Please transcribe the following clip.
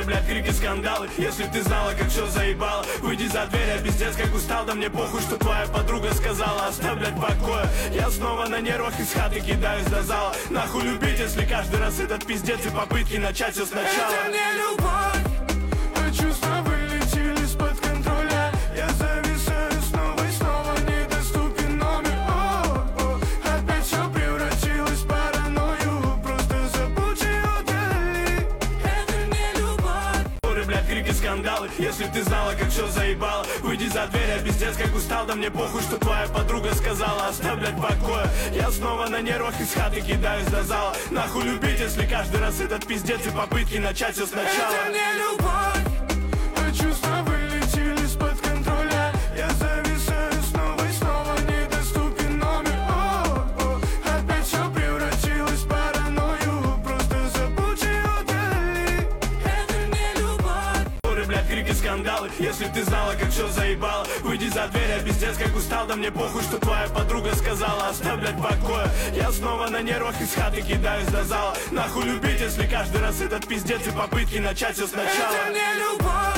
блядь, крики, скандалы. Если б ты знала, как все заебало. Выйди за дверь, я пиздец как устал. Да мне похуй, что твоя подруга сказала. Оставь, блядь, покоя. Я снова на нервах из хаты кидаюсь до зала. Нахуй любить, если каждый раз этот пиздец и попытки начать все сначала. Это не любовь, а чувства вылетели из-под контроля. Я зависаю снова и снова, недоступен номер. Опять все превратилось в паранойю. Просто забудь и удали. Это не любовь. Блядь, крики, скандалы. Если б ты знала, как все заебало. Выйди за дверь, я пиздец как устал. Да мне похуй, что твоя подруга сказала. Оставь, блядь, покоя. Я снова на нервах из хаты кидаюсь до зала. Нахуй любить, если каждый раз этот пиздец и попытки начать все сначала. Это не любовь, а чувства вылетели из-под контроля. Я зависаю снова и снова, недоступен номер. Опять все превратилось в паранойю. Просто забудь и удали. Это не любовь. Блядь, крики, скандалы. Если б ты знала, как все заебало. Выйди за дверь, я пиздец как устал. Да мне похуй, что твоя подруга сказала. Оставь, блядь, покоя. Я снова на нервах из хаты кидаюсь до зала. Нахуй любить, если каждый раз этот пиздец и попытки начать все сначала. Это не любовь.